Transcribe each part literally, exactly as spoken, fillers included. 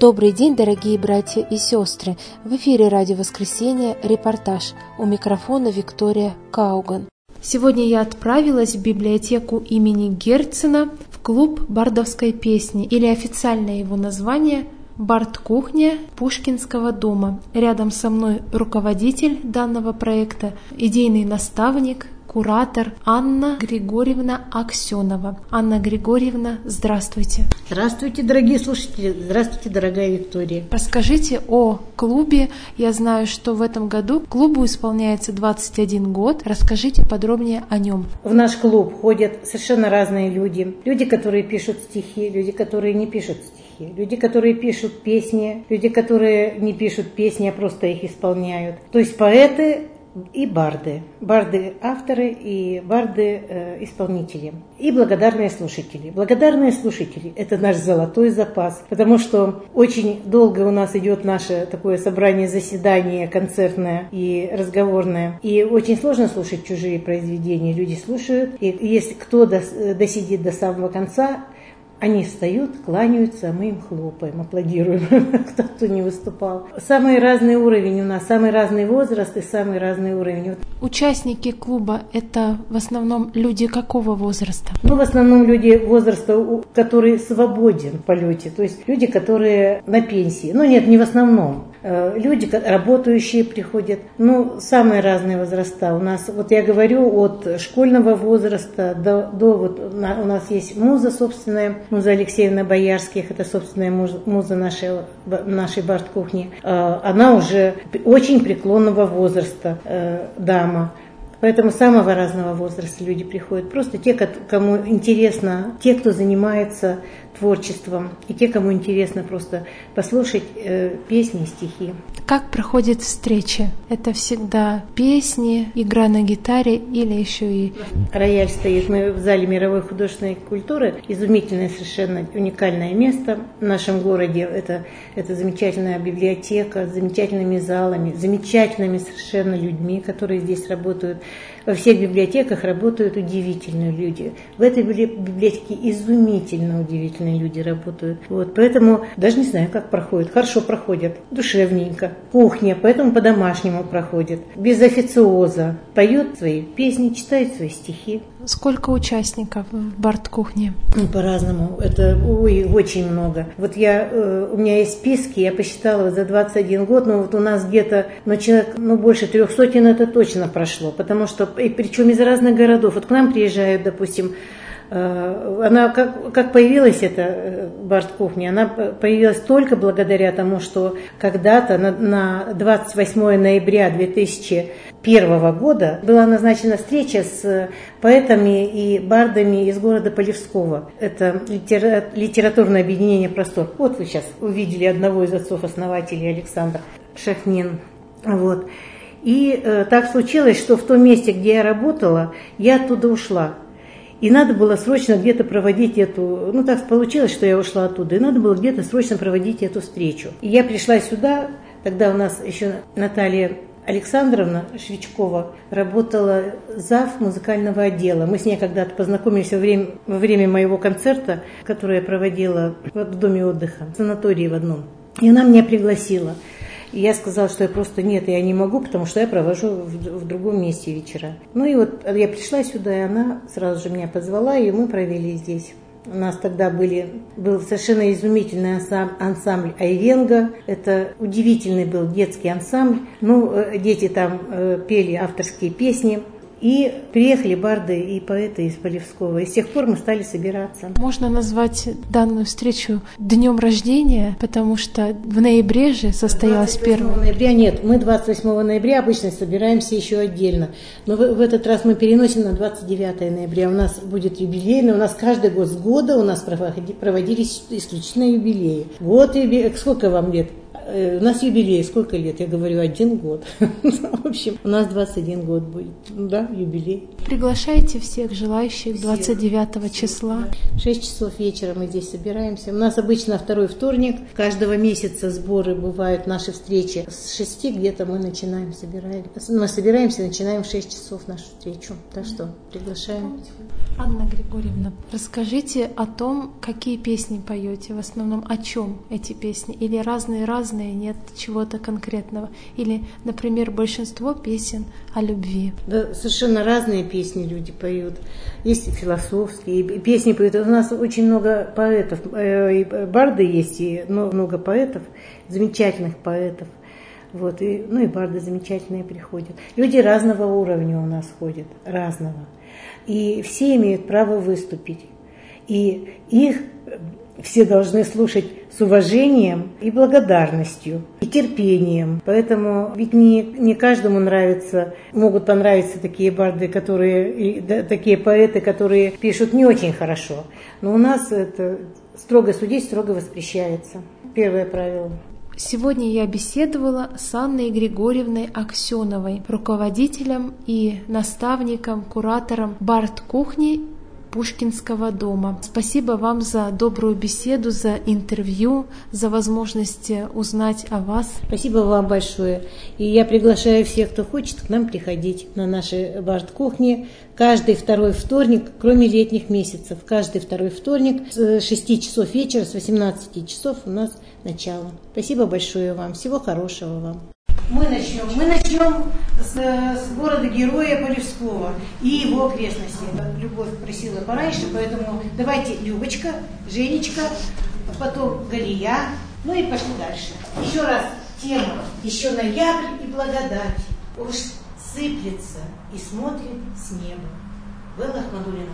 Добрый день, дорогие братья и сестры! В эфире «Радио Воскресенье» репортаж. У микрофона Виктория Кауган. Сегодня я отправилась в библиотеку имени Герцена в клуб бардовской песни, или официальное его название «Бард-кухня Пушкинского дома». Рядом со мной руководитель данного проекта, идейный наставник, куратор Анна Григорьевна Аксенова. Анна Григорьевна, здравствуйте. Здравствуйте, дорогие слушатели. Здравствуйте, дорогая Виктория. Расскажите о клубе. Я знаю, что в этом году клубу исполняется двадцать один год. Расскажите подробнее о нем. В наш клуб ходят совершенно разные люди. Люди, которые пишут стихи, люди, которые не пишут стихи, люди, которые пишут песни, люди, которые не пишут песни, а просто их исполняют. То есть поэты и барды. Барды авторы и барды э, исполнители. И благодарные слушатели. Благодарные слушатели – это наш золотой запас, потому что очень долго у нас идет наше такое собрание, заседание концертное и разговорное. И очень сложно слушать чужие произведения. Люди слушают, и если кто досидит до самого конца, они встают, кланяются, а мы им хлопаем, аплодируем, кто-то не выступал. Самый разный уровень у нас, самый разный возраст и самый разный уровень. Участники клуба – это в основном люди какого возраста? Ну, в основном люди возраста, который свободен в полете, то есть люди, которые на пенсии. Ну, нет, не в основном. Люди, работающие приходят, ну, самые разные возраста. У нас, вот я говорю, от школьного возраста до, до вот у нас есть муза собственная, муза Алексеевна Боярских, это собственная муза нашей, нашей бард-кухни. Она уже очень преклонного возраста дама. Поэтому самого разного возраста люди приходят. Просто те, кому интересно, те, кто занимается творчеством, и те, кому интересно просто послушать э, песни и стихи. Как проходит встреча? Это всегда песни, игра на гитаре или еще и... Рояль стоит. Мы в зале мировой художественной культуры. Изумительное, совершенно уникальное место в нашем городе. Это, это замечательная библиотека с замечательными залами, замечательными совершенно людьми, которые здесь работают. Во всех библиотеках работают удивительные люди. В этой библиотеке изумительно удивительные люди работают. Вот, поэтому даже не знаю, как проходит. Хорошо проходят, душевненько. Кухня, поэтому по-домашнему проходит. Без официоза. Поют свои песни, читают свои стихи. Сколько участников в бард-кухне? Ну, по-разному. Это ой, очень много. Вот я, э, у меня есть списки, я посчитала за двадцать один год, но вот у нас где-то, ну, человек, ну, больше трех сотен это точно прошло, потому что, и причем из разных городов. Вот к нам приезжают, допустим, э, она, как, как появилась эта бард-кухня, она появилась только благодаря тому, что когда-то на, на двадцать восьмое ноября две тысячи первого года была назначена встреча с поэтами и бардами из города Полевского. Это литера... литературное объединение «Простор». Вот вы сейчас увидели одного из отцов-основателей, Александр Шахнин. Вот. И э, так случилось, что в том месте, где я работала, я оттуда ушла. И надо было срочно где-то проводить эту... Ну, так получилось, что я ушла оттуда. И надо было где-то срочно проводить эту встречу. И я пришла сюда, тогда у нас еще Наталья Александровна Швичкова работала зав. Музыкального отдела. Мы с ней когда-то познакомились во время, во время моего концерта, который я проводила в доме отдыха, в санатории в одном. И она меня пригласила. И я сказала, что я просто нет, я не могу, потому что я провожу в, в другом месте вечера. Ну и вот я пришла сюда, и она сразу же меня позвала, и мы провели здесь. У нас тогда были, был совершенно изумительный ансамбль, ансамбль Айвенго. Это удивительный был детский ансамбль. Ну, дети там э, пели авторские песни. И приехали барды и поэты из Полевского. И с тех пор мы стали собираться. Можно назвать данную встречу днем рождения, потому что в ноябре же состоялась первая. ноября нет, мы двадцать восьмого ноября обычно собираемся еще отдельно. Но в, в этот раз мы переносим на двадцать девятое ноября. У нас будет юбилейный, у нас каждый год с года у нас проводились исключительно юбилеи. Вот юбилей. Сколько вам лет? у нас юбилей, сколько лет? Я говорю, один год. В общем, у нас двадцать один год будет. Да, юбилей. Приглашайте всех желающих двадцать девятого числа. В шесть часов вечера мы здесь собираемся. У нас обычно второй вторник. Каждого месяца сборы бывают, наши встречи. С шести где-то мы начинаем собирать. Мы собираемся, начинаем в шесть часов нашу встречу. Так что приглашаем. Анна Григорьевна, расскажите о том, какие песни поете, в основном о чем эти песни, или разные-разные, нет чего-то конкретного, или, например, большинство песен о любви. Да, совершенно разные песни люди поют, есть и философские, и песни поют. У нас очень много поэтов, и барды есть, и много поэтов, замечательных поэтов. Вот, и, ну и барды замечательные приходят. Люди разного уровня у нас ходят, разного. И все имеют право выступить. И их все должны слушать с уважением и благодарностью, и терпением. Поэтому ведь не, не каждому нравится, могут понравиться такие барды, которые, и, да, такие поэты, которые пишут не очень хорошо. Но у нас это строго судить, строго воспрещается. Первое правило. Сегодня я беседовала с Анной Григорьевной Аксеновой, руководителем и наставником, куратором бард-кухни Пушкинского дома. Спасибо вам за добрую беседу, за интервью, за возможность узнать о вас. Спасибо вам большое. И я приглашаю всех, кто хочет, к нам приходить на наши бард-кухни каждый второй вторник, кроме летних месяцев. Каждый второй вторник с шести часов вечера, с восемнадцати часов у нас начало. Спасибо большое вам. Всего хорошего вам. Мы начнем. Мы начнем с, с города-героя Полевского и его окрестностей. Любовь просила пораньше, поэтому давайте Любочка, Женечка, потом Галия, ну и пошли дальше. Еще раз тема. Еще ноябрь и благодать. Уж сыплется и смотрит с неба. Белла Ахмадуллина.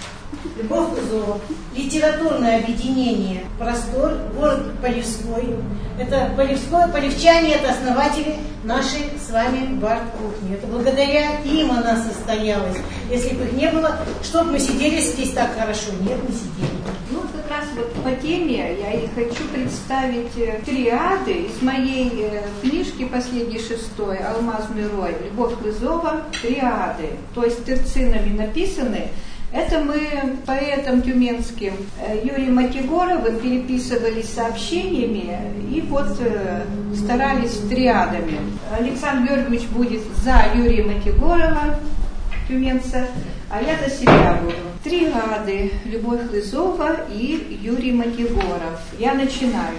Любовь Кузова. Литературное объединение «Простор», город Полевской. Это Полевской, полевчане, это основатели нашей с вами бард-кухни. Это благодаря им она состоялась. Если бы их не было, чтоб мы сидели здесь так хорошо. Нет, не сидели. Ну, как раз вот по теме я и хочу представить триады из моей книжки последней шестой «Алмазный рой». Любовь Кузова, триады. То есть терцинами написаны. Это мы поэтом тюменским Юрием Матигоровым переписывались сообщениями и вот старались триадами. Александр Георгиевич будет за Юрия Матигорова, тюменца, а я за себя буду. Триады. Любовь Хлызова и Юрий Матигоров. Я начинаю.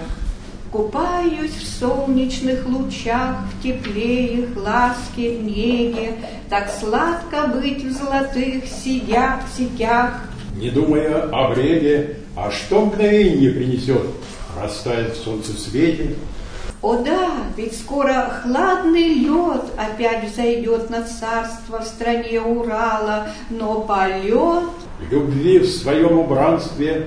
Купаюсь в солнечных лучах, в тепле их, ласке, неге, так сладко быть в золотых сидях, сетях. Не думая о бреге, а что мгновенье принесет, растает в солнцесвете. О да, ведь скоро хладный лед опять взойдет на царство в стране Урала, но полет... Любви в своем убранстве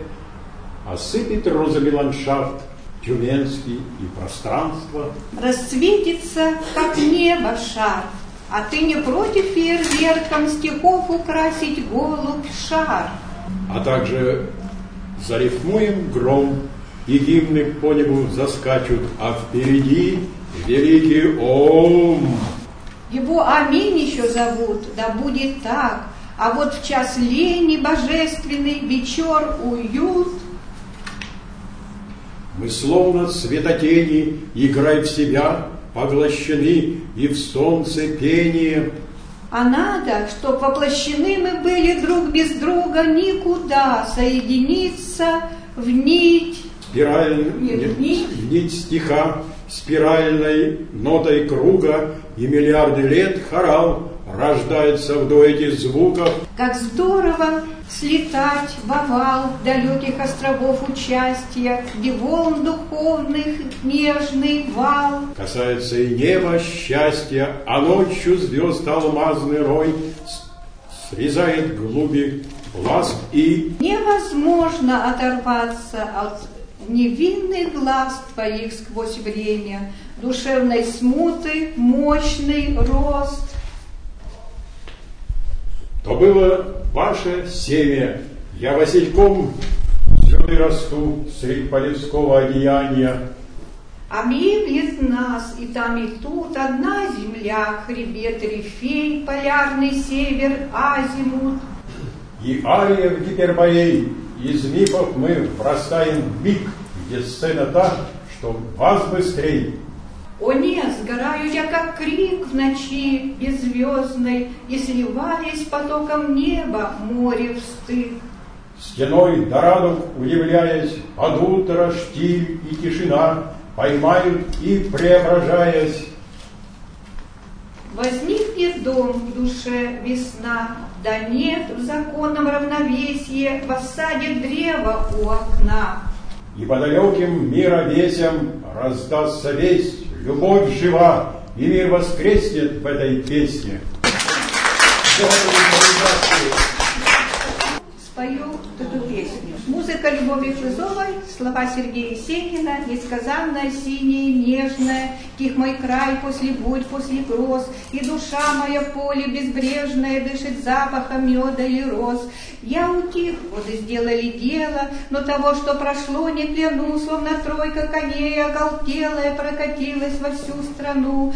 осыпет розами ландшафт, тюменский и пространство. Расцветится, как небо, шар, а ты не против фейерверком стихов украсить голубь шар? А также зарифмуем гром, и гимны по небу заскачут, а впереди великий Ом. Его Аминь еще зовут, да будет так, а вот в час лени божественный вечер уют. Мы словно светотени, играй в себя, поглощены и в солнце пение. А надо, чтоб воплощены мы были друг без друга никуда, соединиться в нить. Спираль... Нет, в нить. В нить стиха, спиральной нотой круга, и миллиарды лет хорал рождается в дуэте звуков. Как здорово слетать в овал далеких островов участия, где волн духовных нежный вал. Касается и неба счастья, а ночью звезд алмазный рой срезает глуби ласк и... Невозможно оторваться от невинных глаз твоих сквозь время, душевной смуты, мощный рост. То было ваше семя, я васильком зеленый расту средь полевского одеяния. А мир из нас, и там, и тут одна земля, хребет Рифей, полярный север, азимут. И ария в гиперборей, из мифов мы врастаем в миг, где сцена та, что вас быстрей. О нет, сгораю я, как крик в ночи беззвездной, и сливаясь потоком неба, море встык. Стеной до радуг удивляясь, под утро штиль и тишина поймают и, преображаясь. Возникнет дом в душе весна, да нет в законном равновесии, воссадит древо у окна. И по далеким мировесям раздастся весть, любовь жива, и мир воскреснет в этой песне. Спою эту песню. Музыка Любови Хлызовой, слова Сергея Есенина, несказанная, синяя, нежная, тих мой край после бурь, после гроз, и душа моя в поле безбрежная дышит запахом меда и роз. Я утих, воды сделали дело, но того, что прошло, не кляну, словно тройка коней оголтелая прокатилась во всю страну.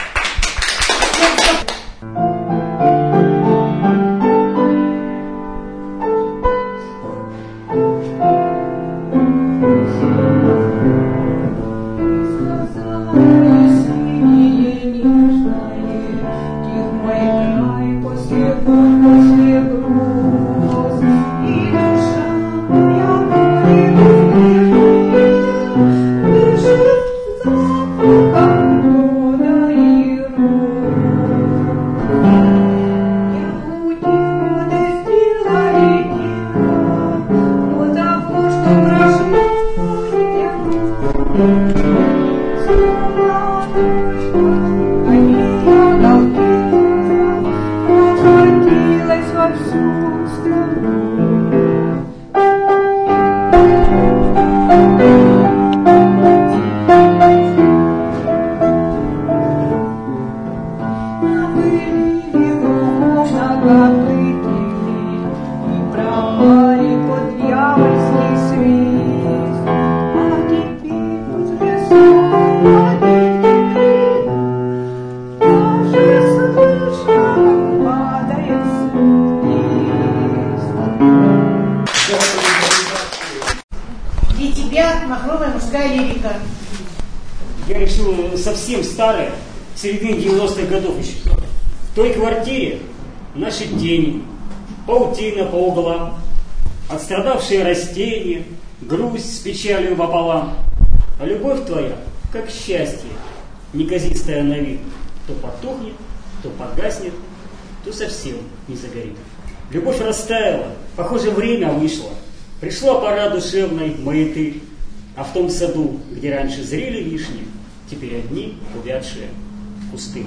Я решил совсем старое, середины девяностых годов еще. В той квартире наши тени, паутина по углам, отстрадавшие растения, грусть с печалью пополам. А любовь твоя, как счастье, неказистая на вид, то потухнет, то погаснет, то совсем не загорит. Любовь растаяла, похоже, время вышло. Пришла пора душевной маяты, а в том саду, где раньше зрели вишни, теперь одни увядшие кусты.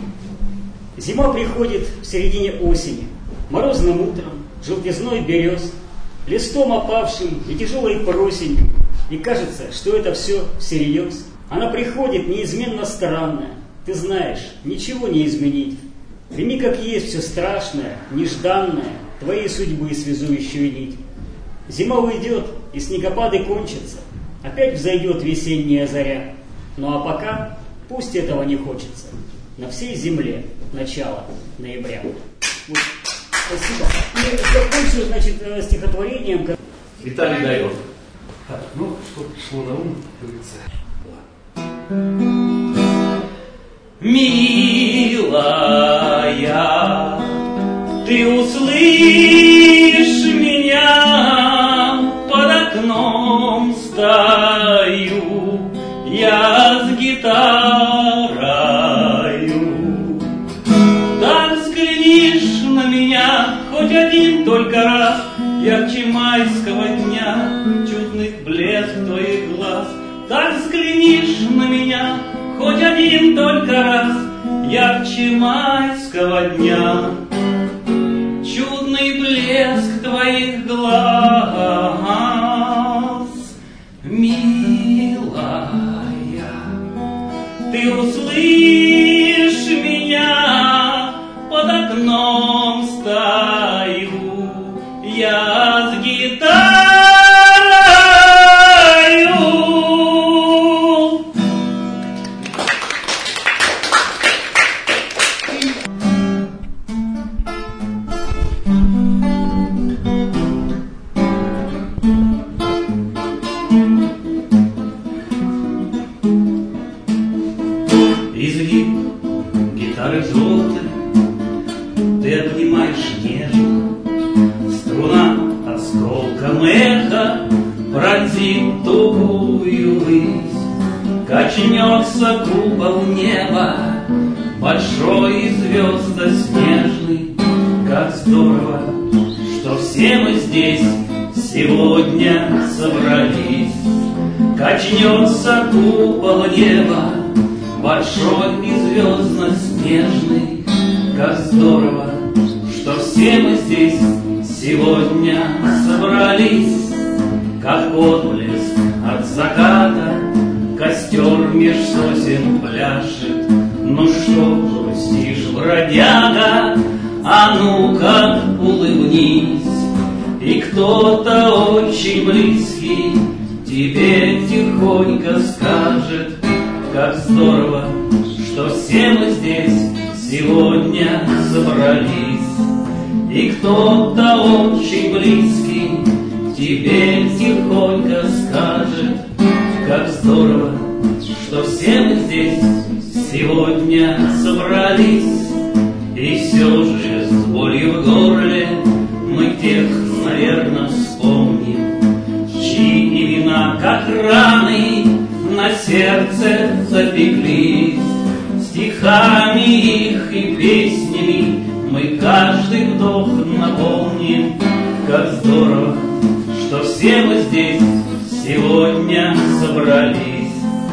Зима приходит в середине осени, морозным утром, желтизной берез, листом опавшим и тяжелой просенью, и кажется, что это все всерьез. Она приходит неизменно странная, ты знаешь, ничего не изменить. Прими как есть все страшное, нежданное, твоей судьбы связующую нить. Зима уйдет, и снегопады кончатся, опять взойдет весенняя заря. Ну а пока пусть этого не хочется. На всей земле начало ноября. Вот. Спасибо. И закончу, значит, стихотворением. Виталий Дайров. Так, ну, что пришло на ум, говорится. Милая, ты услышь меня, под окном стою, я с гитарою. Так взглянешь на меня хоть один только раз, ярче майского дня, чудных блеск твоих глаз. Так взглянешь на меня хоть один только раз, ярче майского дня, чудный блеск твоих глаз. Милая, ты услышь меня, под окном стою, я с гитарою. Качнется купол неба, большой и звезда снежный. Как здорово, что все мы здесь сегодня собрались. Качнется купол неба, большой и звездно-снежный. Как здорово, что все мы здесь сегодня собрались. Как отблеск от заката костер меж сосен пляшет. Ну что грустишь, бродяга, а ну-ка улыбнись. И кто-то очень близкий тебе тихонько скажет: как здорово, что все мы здесь сегодня собрались. И кто-то очень близкий тебе тихонько скажет: как здорово, что все мы здесь сегодня собрались. И все же с болью в горле мы тех, наверное, вспомним, чьи имена, как раны, на сердце запеклись. Стихами их и песнями мы каждый вдох наполним. Как здорово, что все мы здесь сегодня собрались.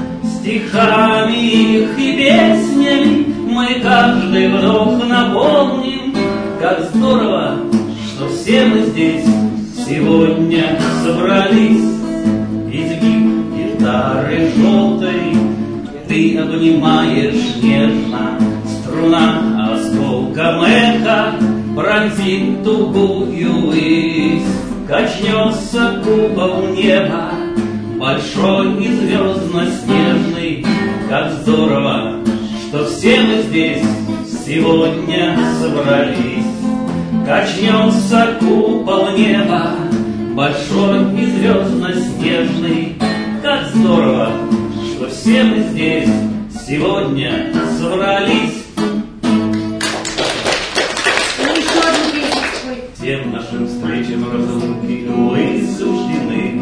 Стихами их и песнями мы каждый вдох наполним. Как здорово, что все мы здесь сегодня собрались. Изгиб гитары желтой ты обнимаешь нежно. Струна осколком эха пронзит тугую высь. Качнется купол неба, большой и звездно-снежный. Как здорово, что все мы здесь сегодня собрались. Качнется купол неба, большой и звездно-снежный. Как здорово, что все мы здесь сегодня собрались. Всем нашим встречам разлуки, увы, суждены.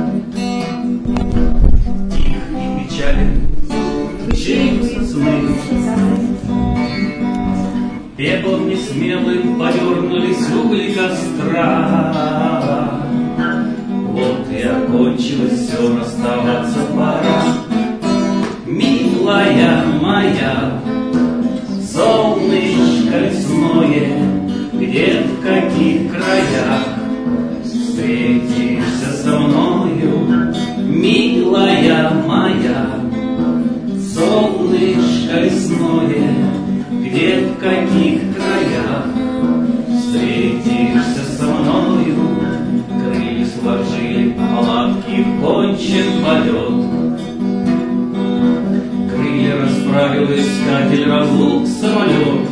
Тих и печален мчатся сны. Пеплом несмелым повернулись угли костра. Вот и окончилось все, расставаться пора. Милая моя, солнышко лесное, где, в каких краях встретишься со мною, милая моя, солнышко лесное, где, в каких краях встретишься со мною. Крылья сложили, палатки, кончен полет. Крылья расправил искатель разлук самолет.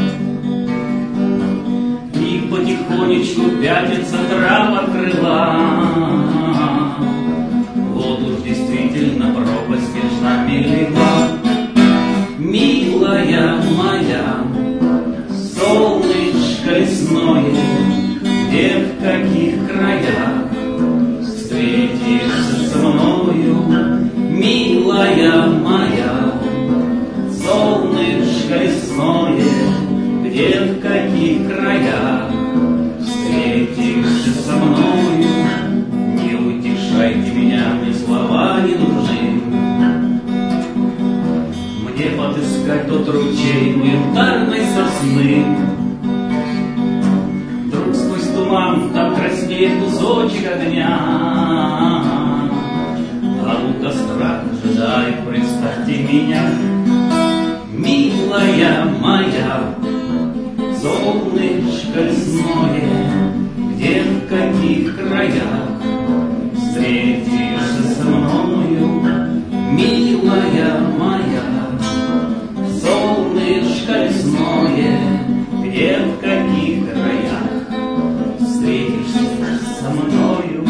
Потихонечку пятится трава крыла. Вот уж действительно пропасть между нами легла. Милая моя, солнышко лесное, где, в каких краях встретишься со мною, милая моя, солнышко лесное, где, в каких краях встретишься со мною. Не утешайте меня, мне слова не нужны. Мне подыскать тот ручей у янтарной сосны. Вдруг сквозь туман там краснеет кусочек огня. А у костра ожидает, представьте меня, милая моя, солнышко лесное, где, в каких краях встретишься со мною, милая моя, солнышко лесное, где, в каких краях встретишься со мною.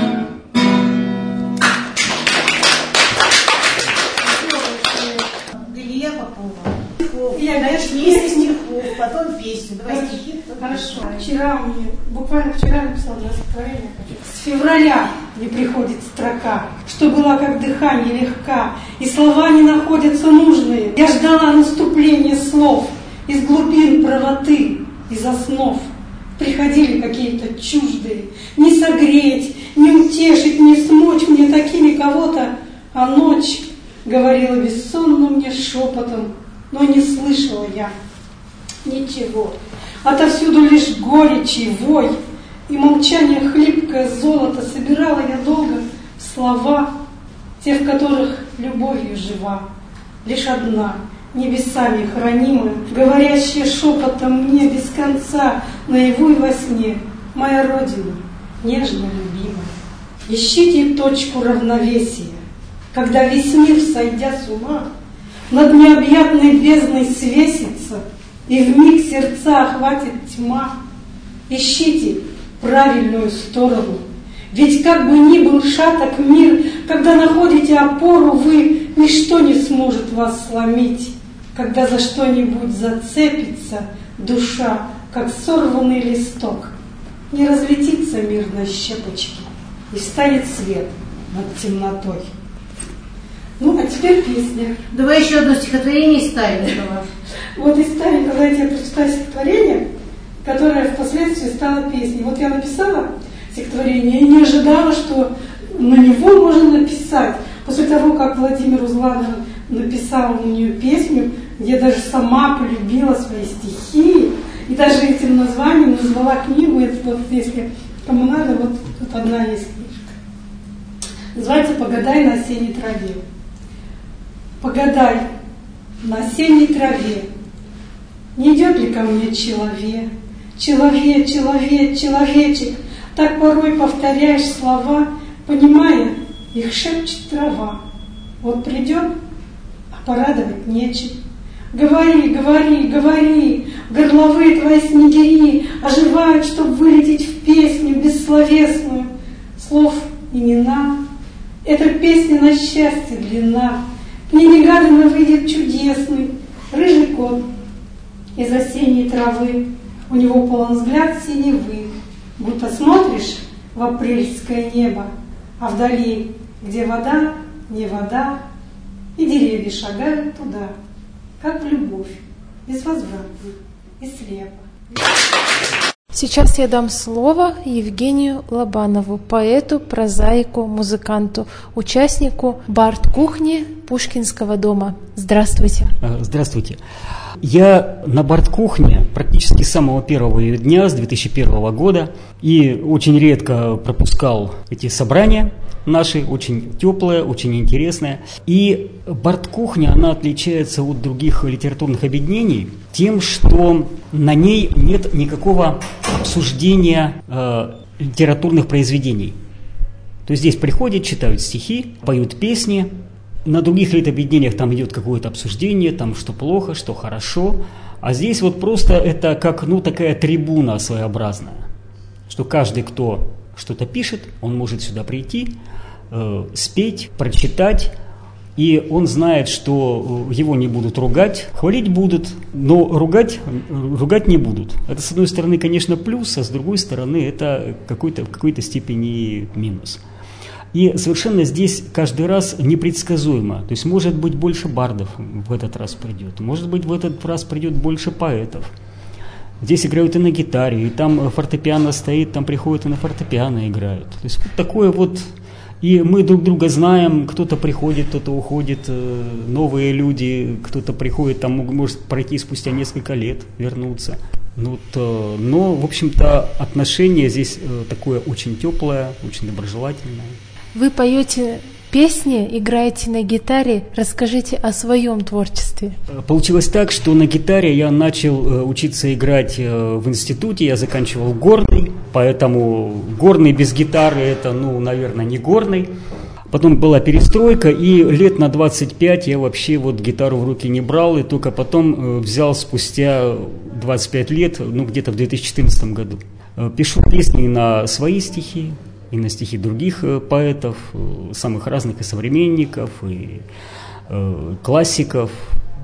Илья Попова. Я начни стихов. потом песню. Давай стихи. Хорошо. Вчера мне, буквально вчера написала на стихотворение. С февраля не приходит строка, что была как дыхание легка, и слова не находятся нужные. Я ждала наступления слов из глубин правоты, из основ. Приходили какие-то чуждые, не согреть, не утешить, не смочь мне такими кого-то, а ночь говорила бессонно мне шепотом, но не слышала я ничего. Отовсюду лишь горечь и вой, и молчание хлипкое золото собирала я долго слова, те, в которых любовью жива, лишь одна, небесами хранимая, говорящая шепотом мне без конца, наяву и во сне, моя Родина, нежно любимая. Ищите точку равновесия, когда весь мир, сойдя с ума, над необъятной бездной свесится, и вмиг сердца охватит тьма. Ищите правильную сторону, ведь как бы ни был шаток мир, когда находите опору вы, ничто не сможет вас сломить. Когда за что-нибудь зацепится душа, как сорванный листок, не разлетится мир на щепочки, и станет свет над темнотой. Ну, а теперь песня. Давай еще одно стихотворение из Сталина. Вот из Сталина, когда я тебе прочитаю стихотворение, которое впоследствии стало песней. Вот я написала стихотворение и не ожидала, что на него можно написать. После того, как Владимир Узланов написал у нее песню, я даже сама полюбила свои стихи, и даже этим названием назвала книгу, это вот, если кому надо, вот тут одна есть книжка. Называется «Погадай на осенней траве». Погадай на осенней траве, не идет ли ко мне человек, человек, человек, человечек, так порой повторяешь слова, понимая, их шепчет трава. Вот придет, а порадовать нечем. Говори, говори, говори, горловые твои снегири оживают, чтоб вылететь в песню бессловесную. Слов и не нам, эта песня на счастье длина. К ней негаданно выйдет чудесный рыжий кот из осенней травы. У него полон взгляд синевы, будто смотришь в апрельское небо, а вдали, где вода, не вода, и деревья шагают туда, как в любовь, безвозвратно и слепо. Сейчас я дам слово Евгению Лобанову, поэту, прозаику, музыканту, участнику бард-кухни Пушкинского дома. Здравствуйте. Здравствуйте. Я на бард-кухне практически с самого первого ее дня, с две тысячи первого года, и очень редко пропускал эти собрания наши, очень теплые, очень интересные. И бард-кухня, она отличается от других литературных объединений тем, что на ней нет никакого обсуждения э, литературных произведений. То есть здесь приходят, читают стихи, поют песни. На других литобъединениях там идет какое-то обсуждение, там что плохо, что хорошо. А здесь вот просто это как, ну, такая трибуна своеобразная, что каждый, кто что-то пишет, он может сюда прийти, э, спеть, прочитать, и он знает, что его не будут ругать, хвалить будут, но ругать, ругать не будут. Это, с одной стороны, конечно, плюс, а с другой стороны, это какой-то, в какой-то степени минус. И совершенно здесь каждый раз непредсказуемо. То есть, может быть, больше бардов в этот раз придет, может быть, в этот раз придет больше поэтов. Здесь играют и на гитаре, и там фортепиано стоит, там приходят и на фортепиано играют. То есть, вот такое вот... И мы друг друга знаем, кто-то приходит, кто-то уходит, новые люди, кто-то приходит, там может пройти спустя несколько лет, вернуться. Ну, то, но, в общем-то, отношение здесь такое очень теплое, очень доброжелательное. Вы поете песни, играете на гитаре. Расскажите о своем творчестве. Получилось так, что на гитаре я начал учиться играть в институте. Я заканчивал горный, поэтому горный без гитары это, ну, наверное, не горный. Потом была перестройка, и лет на двадцать пять я вообще вот гитару в руки не брал, и только потом взял спустя двадцать пять лет, ну, где-то в две тысячи четырнадцатом году. Пишу песни на свои стихи, и на стихи других поэтов, самых разных, и современников, и э, классиков.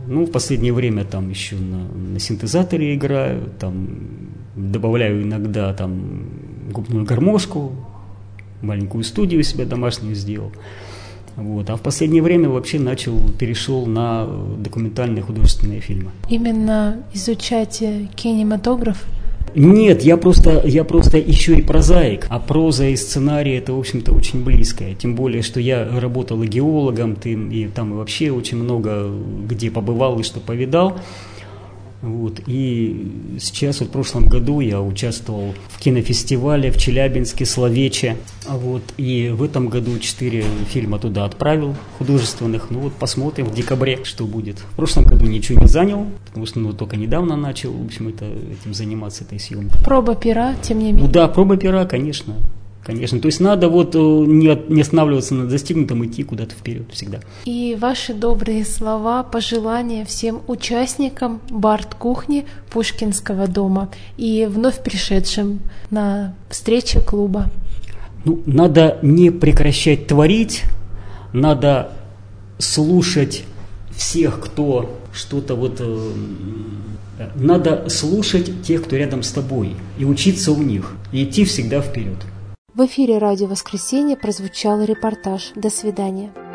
Ну, в последнее время там еще на, на синтезаторе играю, там добавляю иногда там губную гармошку, маленькую студию себе домашнюю сделал. Вот. А в последнее время вообще начал, перешел на документальные художественные фильмы. Именно изучать кинематограф? Нет, я просто, я просто еще и прозаик, а проза и сценарий это, в общем-то, очень близкое. Тем более, что я работал и геологом, и там и вообще очень много где побывал и что повидал. Вот. И сейчас, вот в прошлом году я участвовал в кинофестивале в Челябинске, Словече. Вот. И в этом году четыре фильма туда отправил, художественных. Ну вот посмотрим в декабре, что будет. В прошлом году ничего не занял, потому что ну, только недавно начал, в общем, это, этим заниматься, этой съемкой. Проба пера, тем не менее. Ну да, проба пера, конечно. Конечно, то есть надо вот не, не останавливаться на достигнутом, идти куда-то вперед всегда. И ваши добрые слова, пожелания всем участникам Барт-кухни Пушкинского дома и вновь пришедшим на встречи клуба. Ну, надо не прекращать творить, надо слушать всех, кто что-то вот... Э, надо слушать тех, кто рядом с тобой, и учиться у них, и идти всегда вперед. В эфире «Радио Воскресенье» прозвучал репортаж. До свидания.